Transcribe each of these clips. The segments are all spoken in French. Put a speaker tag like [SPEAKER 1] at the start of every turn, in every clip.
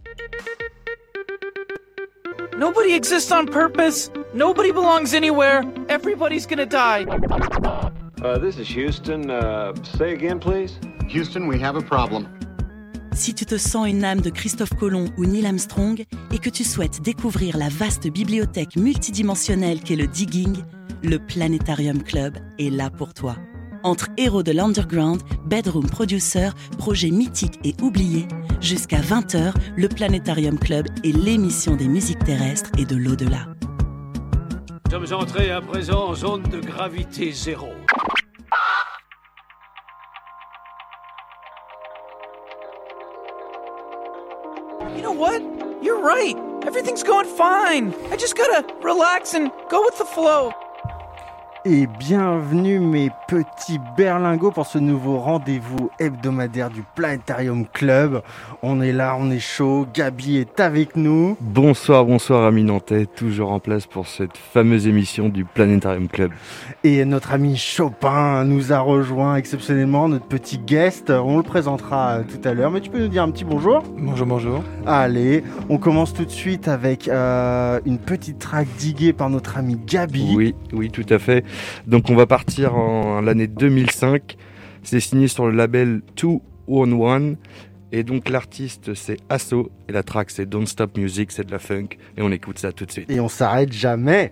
[SPEAKER 1] Nobody exists on purpose. Nobody belongs anywhere. Everybody's gonna die.
[SPEAKER 2] This is Houston. Say again, please.
[SPEAKER 3] Houston, we have a problem.
[SPEAKER 4] Si tu te sens une âme de Christophe Colomb ou Neil Armstrong et que tu souhaites découvrir la vaste bibliothèque multidimensionnelle qu'est le Digging, le Planétarium Club est là pour toi. Entre héros de l'underground, bedroom producer, projets mythiques et oubliés, jusqu'à 20h, le Planétarium Club est l'émission des musiques terrestres et de l'au-delà.
[SPEAKER 5] Nous sommes entrés à présent en zone de gravité zéro.
[SPEAKER 1] You know what? You're right. Everything's going fine. I just gotta relax and go with the flow.
[SPEAKER 6] Et bienvenue mes petits berlingots pour ce nouveau rendez-vous hebdomadaire du Planétarium Club. On est là, on est chaud, Gabi est avec nous.
[SPEAKER 7] Bonsoir amis nantais, toujours en place pour cette fameuse émission du Planétarium Club.
[SPEAKER 6] Et notre ami Chopin nous a rejoint exceptionnellement, notre petit guest. On le présentera tout à l'heure, mais tu peux nous dire un petit bonjour ?
[SPEAKER 8] Bonjour.
[SPEAKER 6] Allez, on commence tout de suite avec une petite track diguée par notre ami Gabi.
[SPEAKER 7] Oui, tout à fait. Donc on va partir en l'année 2005. C'est signé sur le label 211. Et donc l'artiste c'est Asso. Et la track c'est Don't Stop Music, c'est de la funk. Et on écoute ça tout de suite.
[SPEAKER 6] Et on s'arrête jamais.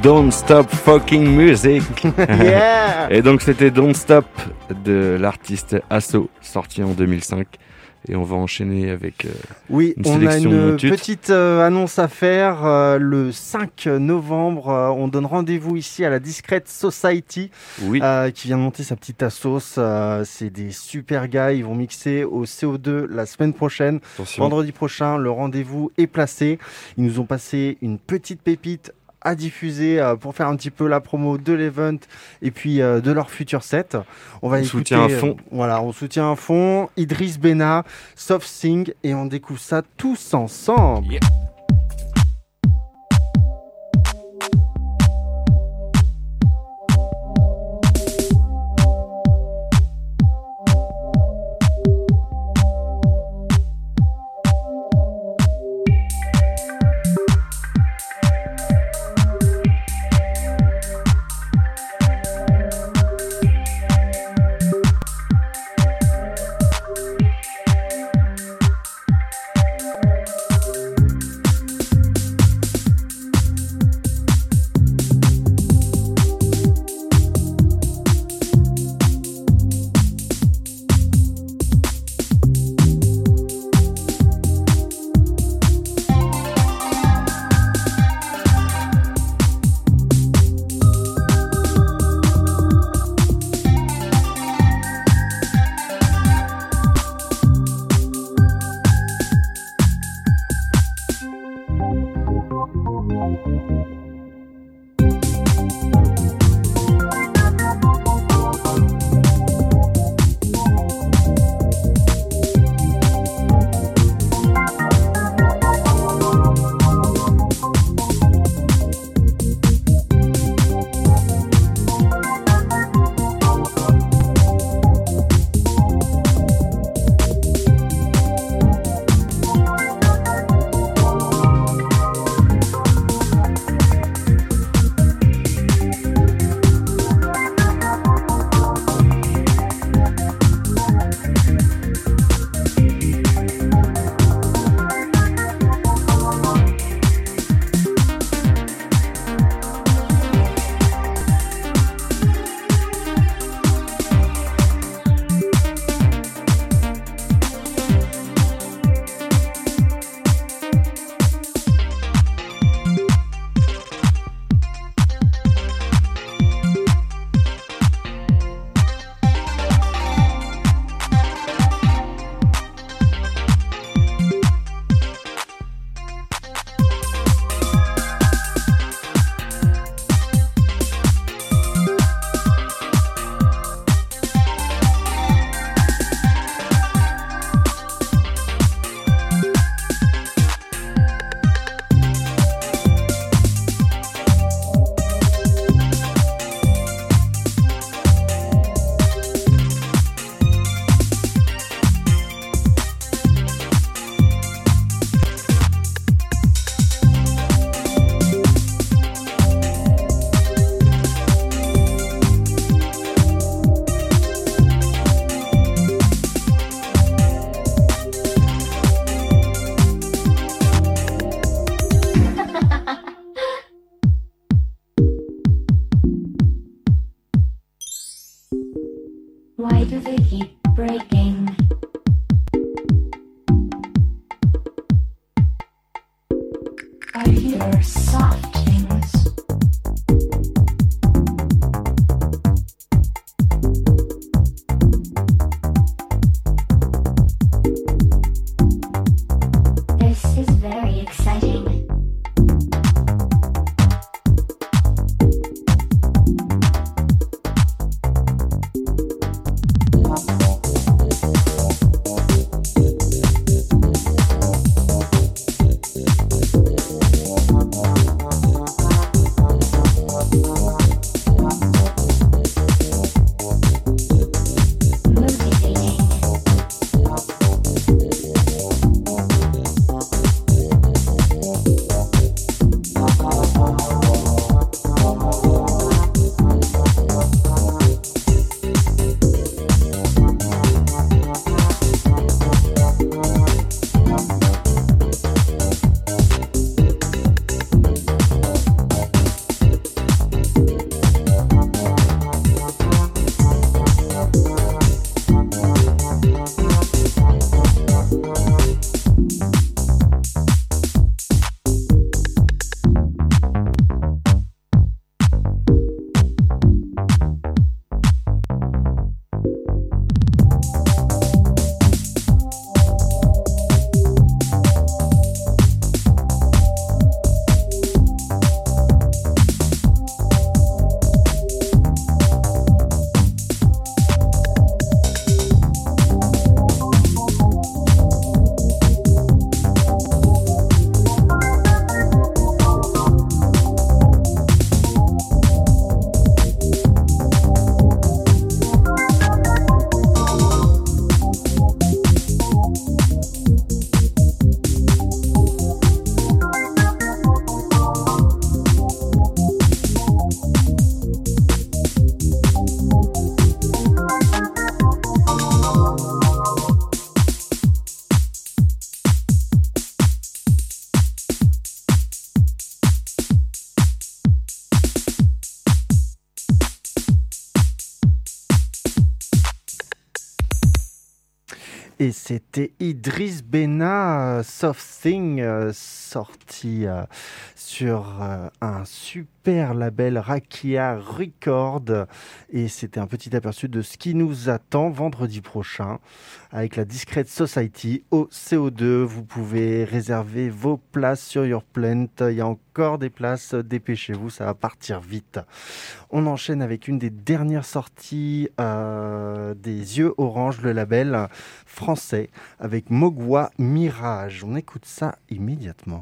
[SPEAKER 7] Don't Stop Fucking Music.
[SPEAKER 6] Yeah.
[SPEAKER 7] Et donc c'était Don't Stop de l'artiste Asso, sorti en 2005. Et on va enchaîner avec
[SPEAKER 6] oui,
[SPEAKER 7] une
[SPEAKER 6] on a
[SPEAKER 7] sélection
[SPEAKER 6] une
[SPEAKER 7] de titres.
[SPEAKER 6] petite annonce à faire. Le 5 novembre, on donne rendez-vous ici à la Discrete Society,
[SPEAKER 7] Oui,
[SPEAKER 6] qui vient de monter sa petite assos. C'est des super gars, ils vont mixer au CO2 la semaine prochaine.
[SPEAKER 7] attention.
[SPEAKER 6] Vendredi prochain, le rendez-vous est placé. Ils nous ont passé une petite pépite à diffuser pour faire un petit peu la promo de l'event et puis de leur futur set. On va
[SPEAKER 7] On
[SPEAKER 6] écouter,
[SPEAKER 7] soutient à fond.
[SPEAKER 6] Voilà, on soutient à fond. Idriss Bena, Soft Sing, et on découvre ça tous ensemble.
[SPEAKER 5] Yeah.
[SPEAKER 8] Why do they keep breaking? I hear soft things. This is very exciting.
[SPEAKER 6] Et c'était Idriss Bena, Soft Thing, sorti sur un super label Rakia Record. Et c'était un petit aperçu de ce qui nous attend vendredi prochain avec la Discrete Society au CO2. Vous pouvez réserver vos places sur Yourplant. Il y a encore des places, dépêchez-vous, ça va partir vite. On enchaîne avec une des dernières sorties des Yeux Orange, le label français, avec Mogwa Mirage. On écoute ça immédiatement.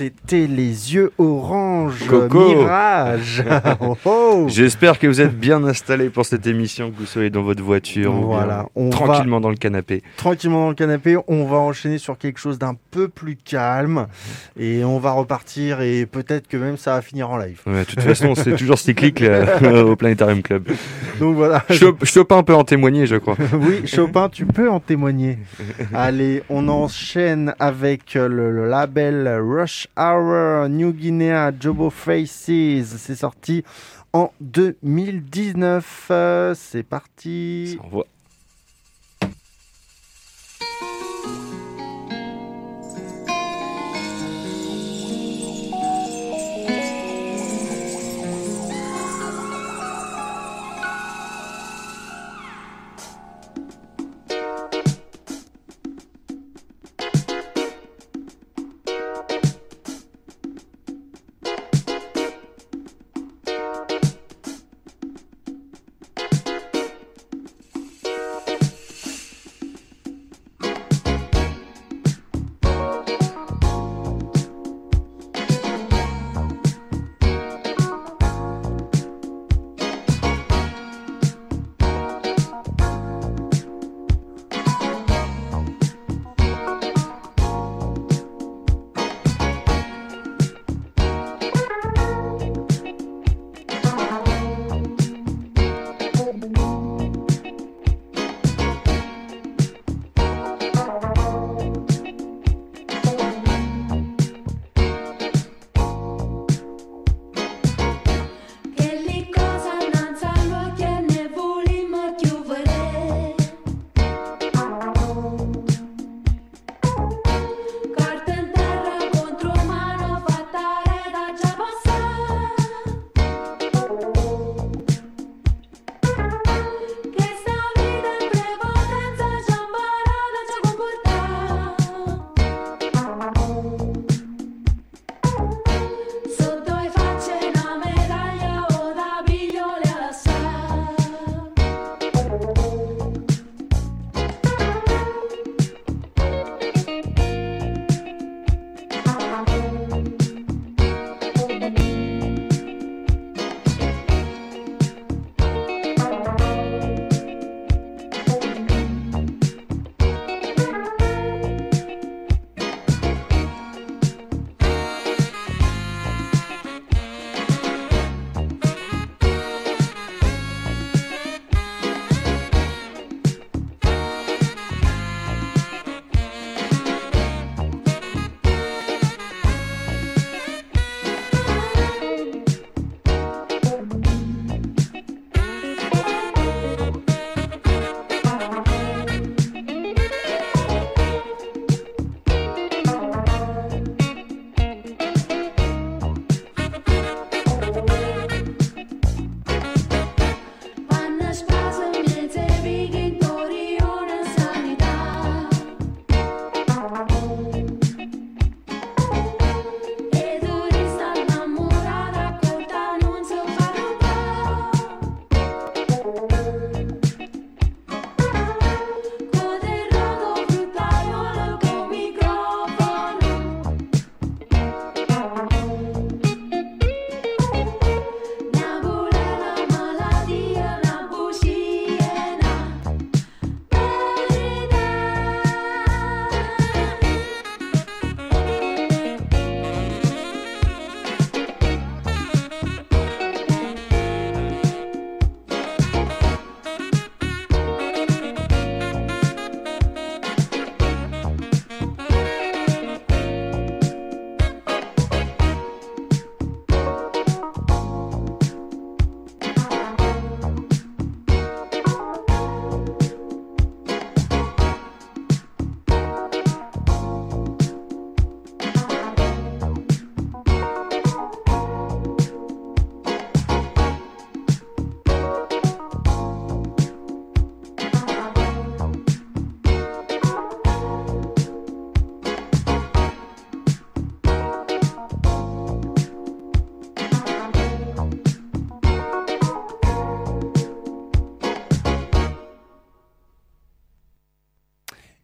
[SPEAKER 6] c'était les yeux orange
[SPEAKER 7] Coco.
[SPEAKER 6] Mirage. Oh, oh.
[SPEAKER 7] J'espère que vous êtes bien installés pour cette émission, que vous soyez dans votre voiture
[SPEAKER 6] Voilà,
[SPEAKER 7] ou bien
[SPEAKER 6] on
[SPEAKER 7] tranquillement dans le canapé.
[SPEAKER 6] Tranquillement dans le canapé, on va enchaîner sur quelque chose d'un peu plus calme et on va repartir et peut-être que même ça va finir en live.
[SPEAKER 7] Ouais, de toute façon, c'est toujours cyclique au Planétarium Club.
[SPEAKER 6] Donc voilà.
[SPEAKER 7] Chopin peut en témoigner, je crois.
[SPEAKER 6] Oui, Chopin, tu peux en témoigner. Allez, on enchaîne avec le label Rush Hour New Guinea Jobo Faces. C'est sorti en 2019. C'est parti.
[SPEAKER 7] Ça envoie.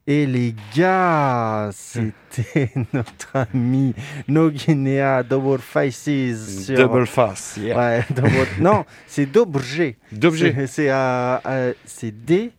[SPEAKER 6] Et les gars, c'était notre ami No Guinea Double Faces. Sur...
[SPEAKER 7] Double Face, yeah.
[SPEAKER 6] Ouais, non, c'est Dobrze.
[SPEAKER 7] Dobrze.
[SPEAKER 6] C'est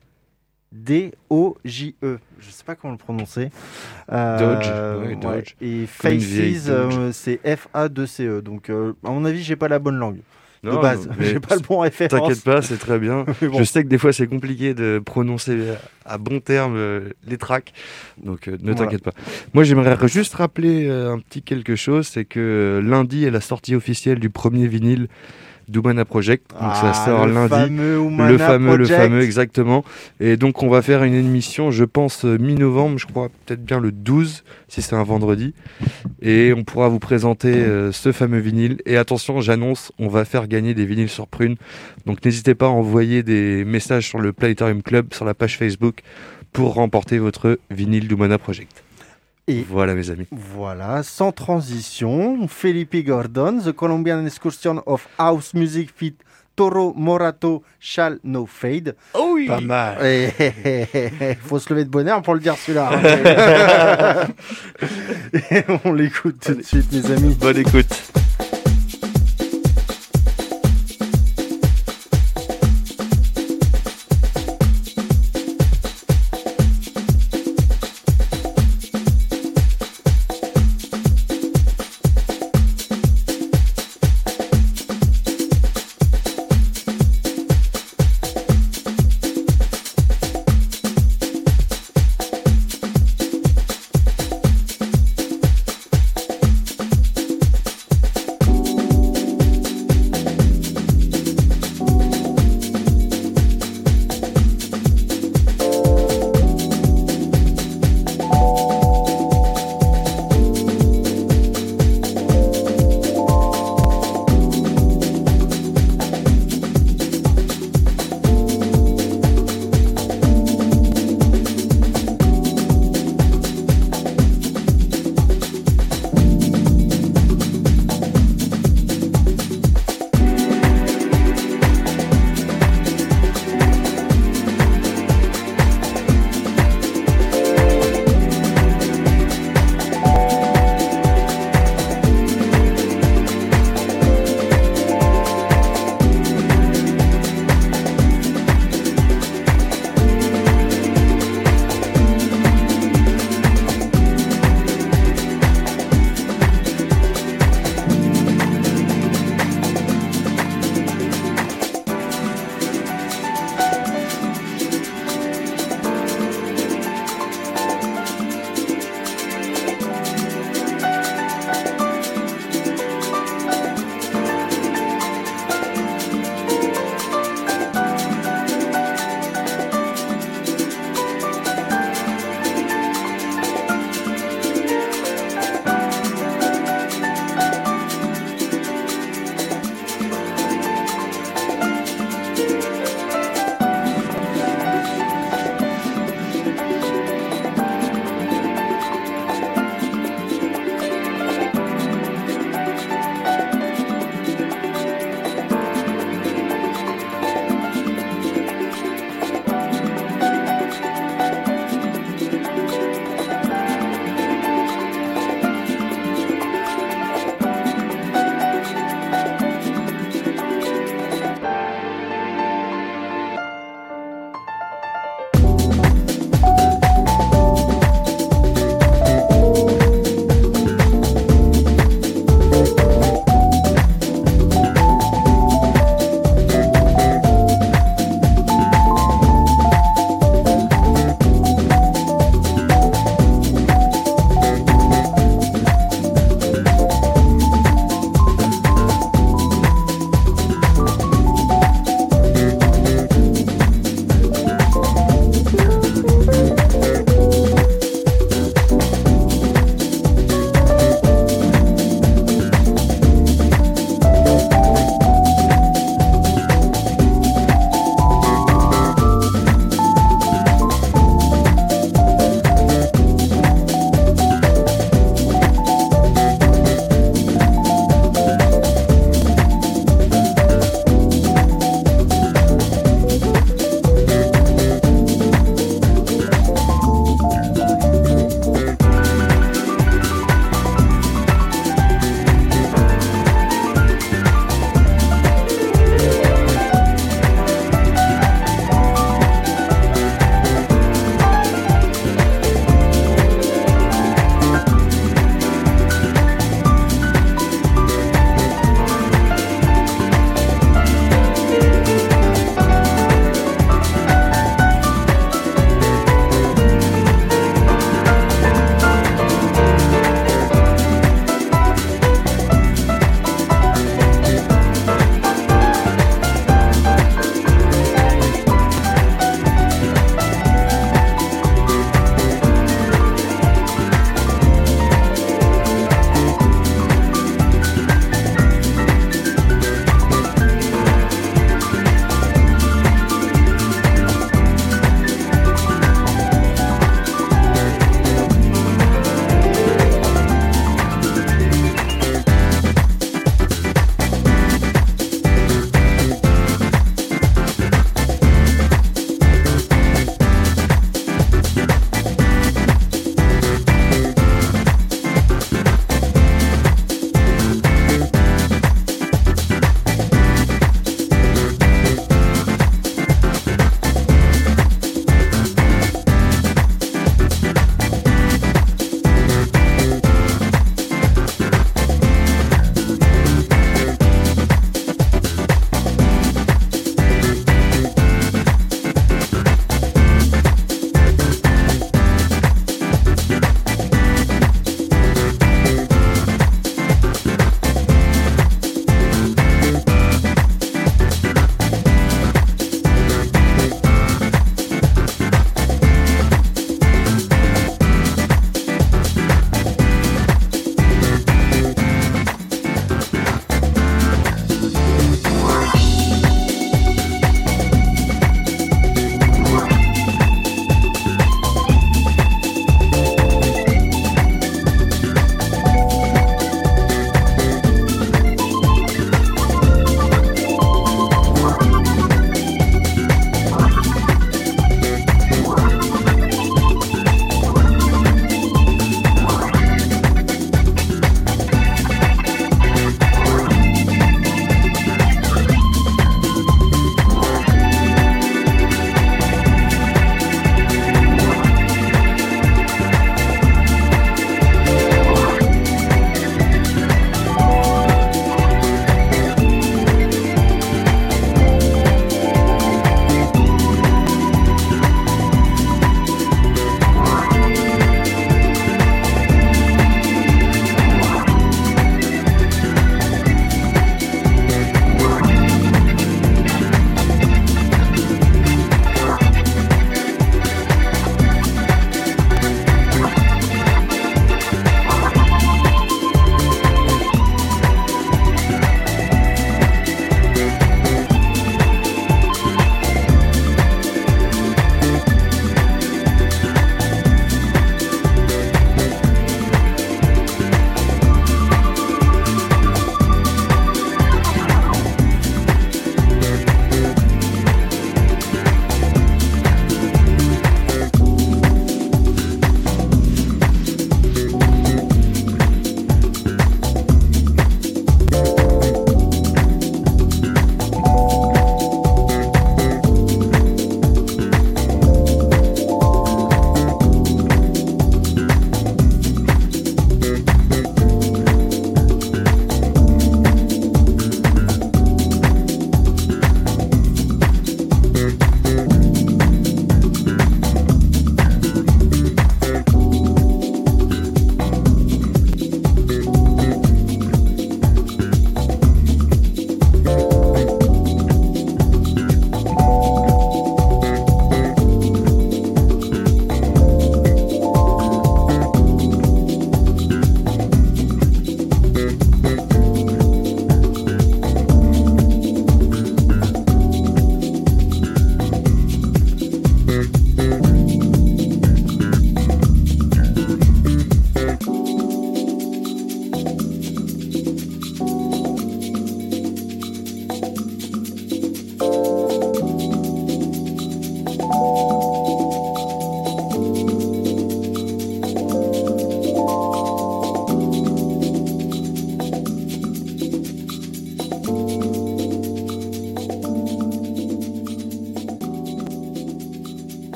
[SPEAKER 6] D-O-J-E. Je sais pas comment le prononcer.
[SPEAKER 7] Dodge. Ouais, Dodge.
[SPEAKER 6] Et
[SPEAKER 7] Comme une vieille
[SPEAKER 6] Faces,
[SPEAKER 7] Dodge.
[SPEAKER 6] c'est F-A-2-C-E. Donc, à mon avis, j'ai pas la bonne langue. De
[SPEAKER 7] Non,
[SPEAKER 6] base,
[SPEAKER 7] mais
[SPEAKER 6] j'ai pas le bon référence.
[SPEAKER 7] T'inquiète pas, c'est très bien.
[SPEAKER 6] Bon.
[SPEAKER 7] Je sais que des fois c'est compliqué de prononcer à bon terme les tracks, donc ne t'inquiète pas. Moi j'aimerais juste rappeler un petit quelque chose, c'est que lundi est la sortie officielle du premier vinyle d'Umana Project, donc ça sort lundi. Le fameux, exactement. Et donc on va faire une émission, je pense mi-novembre, je crois peut-être bien le 12, si c'est un vendredi. Et on pourra vous présenter ce fameux vinyle. Et attention, j'annonce, on va faire gagner des vinyles sur Prune. Donc n'hésitez pas à envoyer des messages sur le Planetarium Club, sur la page Facebook, pour remporter votre vinyle d'Umana Project. Et voilà mes amis.
[SPEAKER 6] Voilà, sans transition, Felipe Gordon, The Colombian Excursion of House Music fit Toro Morato Shall No Fade.
[SPEAKER 7] Oh oui.
[SPEAKER 6] Pas mal. Faut se lever de bonheur pour le dire celui-là. Et on l'écoute tout de suite mes amis.
[SPEAKER 7] Bonne écoute.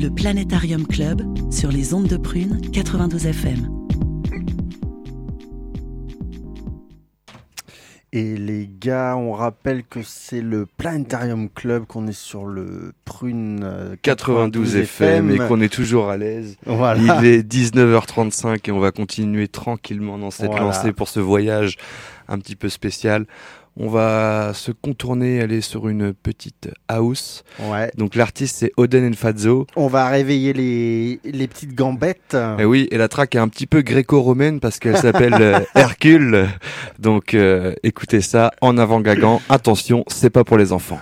[SPEAKER 4] le Planétarium Club, sur les ondes de Prune 92 FM.
[SPEAKER 6] Et les gars, on rappelle que c'est le Planétarium Club, qu'on est sur le Prune
[SPEAKER 7] 92 FM et qu'on est toujours à l'aise.
[SPEAKER 6] Voilà.
[SPEAKER 7] Il est 19h35 et on va continuer tranquillement dans cette lancée pour ce voyage un petit peu spécial. On va se contourner, aller sur une petite house.
[SPEAKER 6] Ouais.
[SPEAKER 7] Donc l'artiste c'est Oden and Fazzo.
[SPEAKER 6] On va réveiller les petites gambettes.
[SPEAKER 7] Et oui, et la track est un petit peu gréco-romaine parce qu'elle s'appelle Hercule. Donc écoutez ça en avant Guingamp. Attention, c'est pas pour les enfants.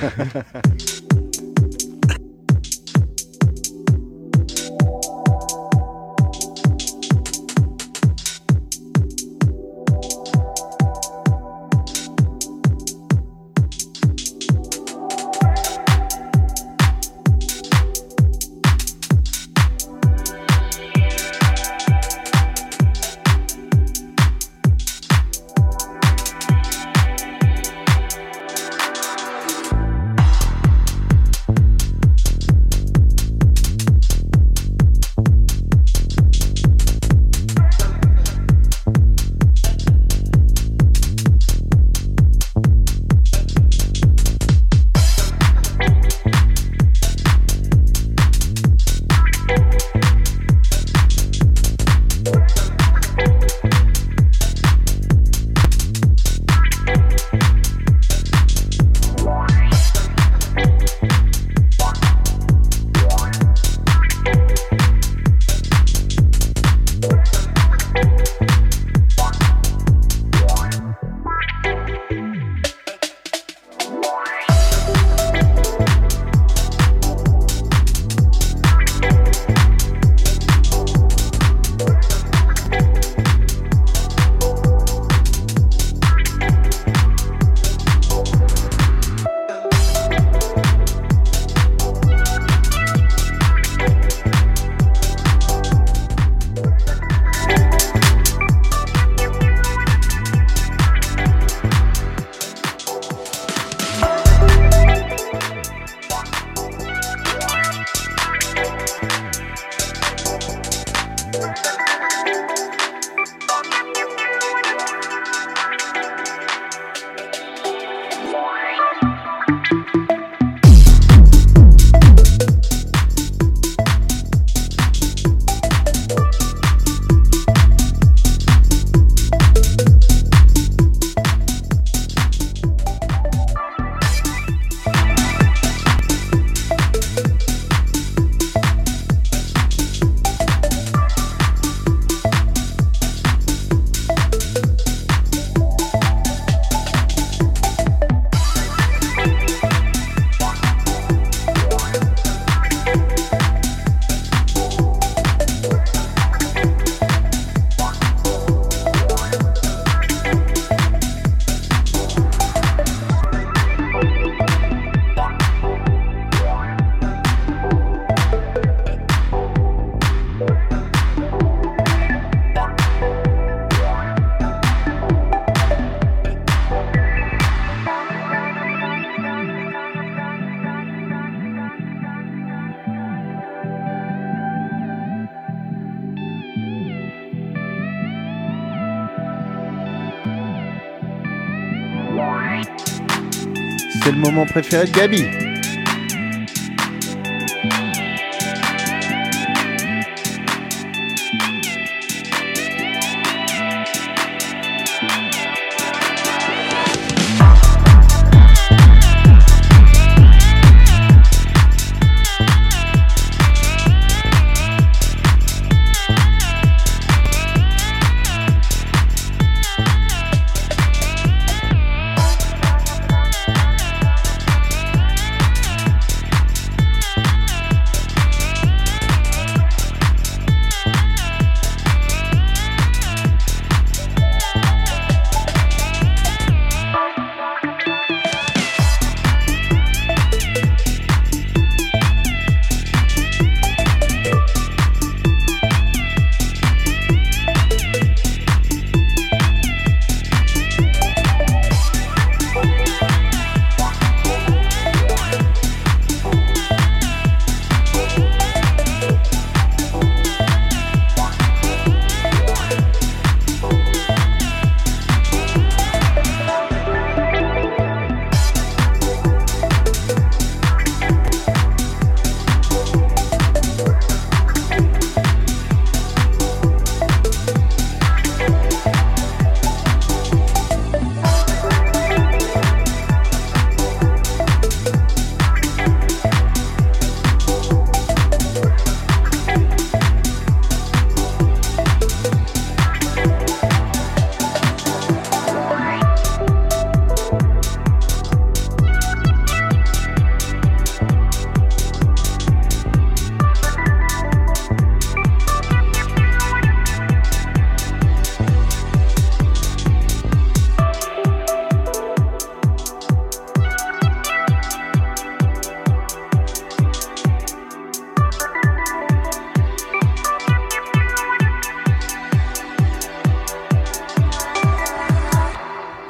[SPEAKER 6] C'est le moment préféré de Gabi.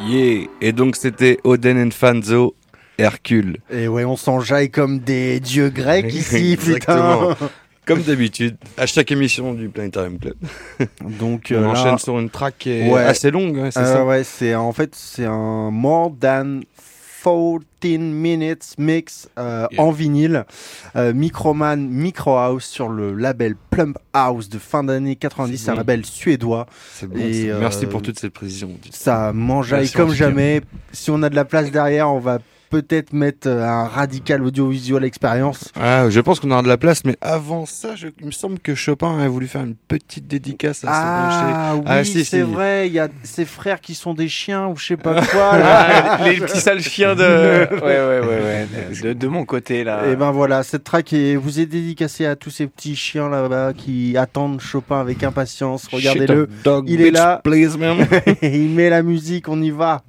[SPEAKER 7] Yeah. Et donc c'était Oden and Fanzo, Hercule.
[SPEAKER 6] Et ouais, on s'enjaille comme des dieux grecs ici,
[SPEAKER 7] Exactement.
[SPEAKER 6] putain.
[SPEAKER 7] Comme d'habitude, à chaque émission du Planetarium Club.
[SPEAKER 6] Donc
[SPEAKER 7] On
[SPEAKER 6] là,
[SPEAKER 7] enchaîne sur une track qui est
[SPEAKER 6] Ouais.
[SPEAKER 7] assez longue, ouais, c'est ça.
[SPEAKER 6] ouais, c'est un more than 14 minutes mix en vinyle, Microman Micro House sur le label Plump House de fin d'année 90, c'est un
[SPEAKER 7] bon.
[SPEAKER 6] label suédois.
[SPEAKER 7] C'est bon.
[SPEAKER 6] Et,
[SPEAKER 7] Merci pour toute cette précision.
[SPEAKER 6] Ça m'enjaille
[SPEAKER 7] Merci,
[SPEAKER 6] comme
[SPEAKER 7] en tout cas.
[SPEAKER 6] jamais. Si on a de la place derrière, on va peut-être mettre un radical audiovisuel expérience.
[SPEAKER 7] Ah, je pense qu'on aura de la place, mais avant ça, il me semble que Chopin a voulu faire une petite dédicace à
[SPEAKER 6] Ah oui,
[SPEAKER 7] Ah, si,
[SPEAKER 6] c'est
[SPEAKER 7] si.
[SPEAKER 6] vrai, il y a ses frères qui sont des chiens ou je sais pas quoi. là.
[SPEAKER 1] Les petits sales chiens de. Ouais. De mon côté là.
[SPEAKER 6] Et ben voilà, cette track vous est dédicacée à tous ces petits chiens là-bas qui attendent Chopin avec impatience. Regardez-le,
[SPEAKER 7] Shut up, dog,
[SPEAKER 6] il est
[SPEAKER 7] bitch,
[SPEAKER 6] là.
[SPEAKER 7] please, man.
[SPEAKER 6] il met la musique, on y va.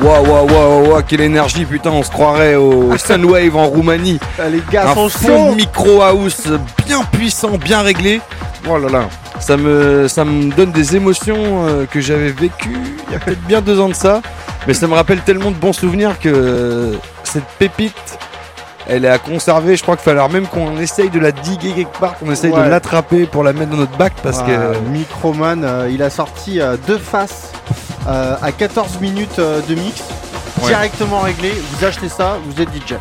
[SPEAKER 7] Waouh, quelle énergie, putain, on se croirait au Sunwave en Roumanie.
[SPEAKER 6] Les gars
[SPEAKER 7] Un
[SPEAKER 6] sont
[SPEAKER 7] fond
[SPEAKER 6] chauds.
[SPEAKER 7] de micro house bien puissant, bien réglé. Oh là là, ça me donne des émotions que j'avais vécues il y a peut-être bien 2 ans de ça. Mais ça me rappelle tellement de bons souvenirs que cette pépite, elle est à conserver. Je crois qu'il fallait même qu'on essaye de la diguer quelque part, qu'on essaye de l'attraper pour la mettre dans notre bac parce que...
[SPEAKER 6] Microman, il a sorti 2 faces à 14 minutes de mix. Directement réglé, vous achetez ça, vous êtes DJ.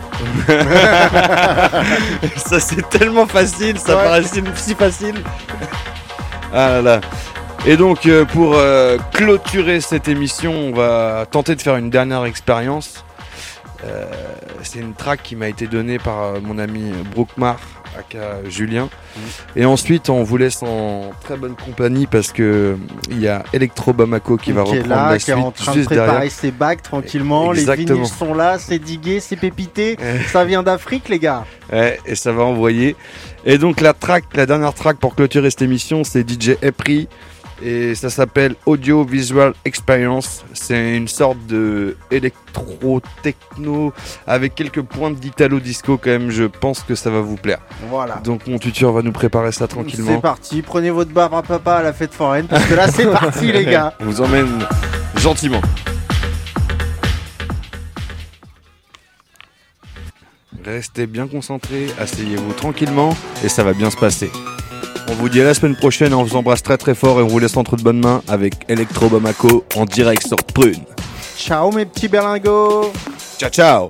[SPEAKER 7] Ça c'est tellement facile, ça paraît si facile. Ah là là. Et donc pour clôturer cette émission, on va tenter de faire une dernière expérience. C'est une track qui m'a été donnée par mon ami Brookmar, aka Julien. Et ensuite on vous laisse en très bonne compagnie parce que il y a Electro Bamako qui va reprendre la suite,
[SPEAKER 6] qui est en train de
[SPEAKER 7] juste
[SPEAKER 6] préparer
[SPEAKER 7] derrière.
[SPEAKER 6] ses bacs tranquillement.
[SPEAKER 7] Exactement.
[SPEAKER 6] Les vinyles sont là, c'est digué, c'est pépité. Ça vient d'Afrique, les gars.
[SPEAKER 7] Ouais, et ça va envoyer. Et donc la dernière track pour clôturer cette émission, c'est DJ Epri. Et ça s'appelle Audio Visual Experience. C'est une sorte de électro-techno avec quelques pointes d'italo-disco quand même. Je pense que ça va vous plaire.
[SPEAKER 6] Voilà.
[SPEAKER 7] Donc mon tuteur va nous préparer ça tranquillement.
[SPEAKER 6] C'est parti, prenez votre barbe à papa à la fête foraine parce que là c'est parti les gars.
[SPEAKER 7] On vous emmène gentiment. Restez bien concentrés, asseyez-vous tranquillement et ça va bien se passer. On vous dit à la semaine prochaine, on vous embrasse très très fort et on vous laisse entre de bonnes mains avec Electro Bamako en direct sur Prune.
[SPEAKER 6] Ciao mes petits berlingots.
[SPEAKER 7] Ciao ciao.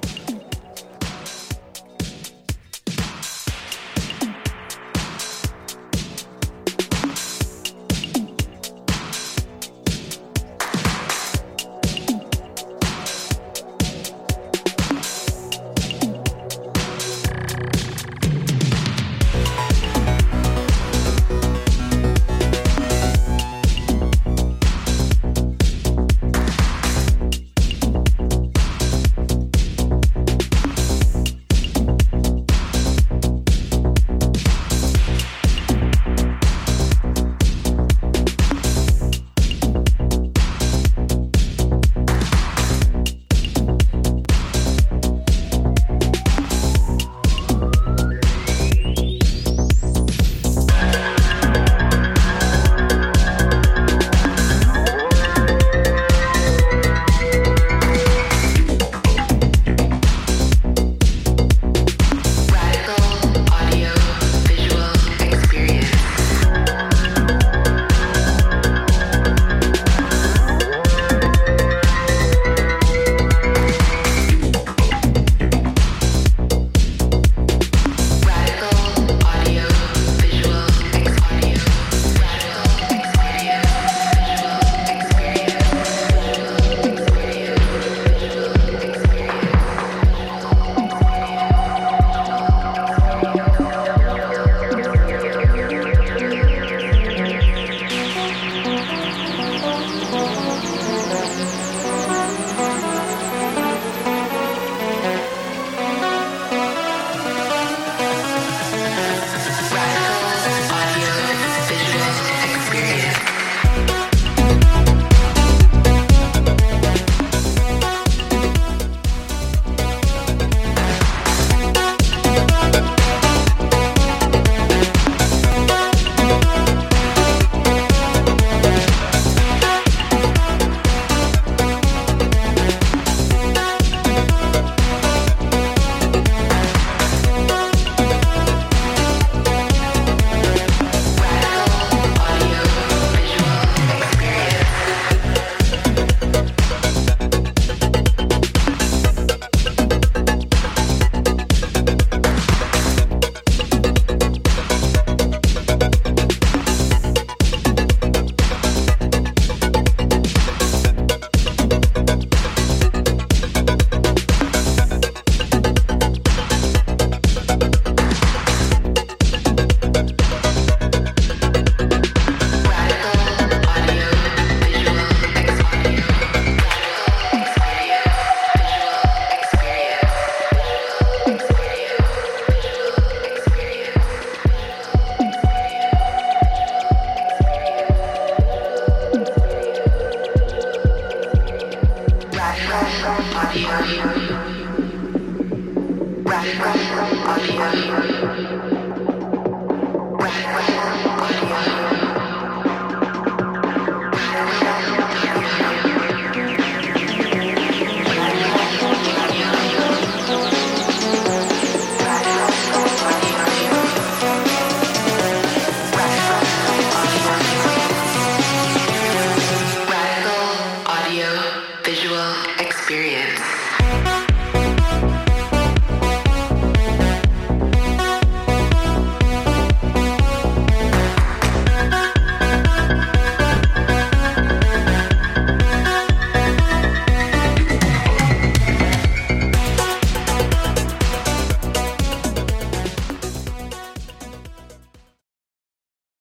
[SPEAKER 8] here.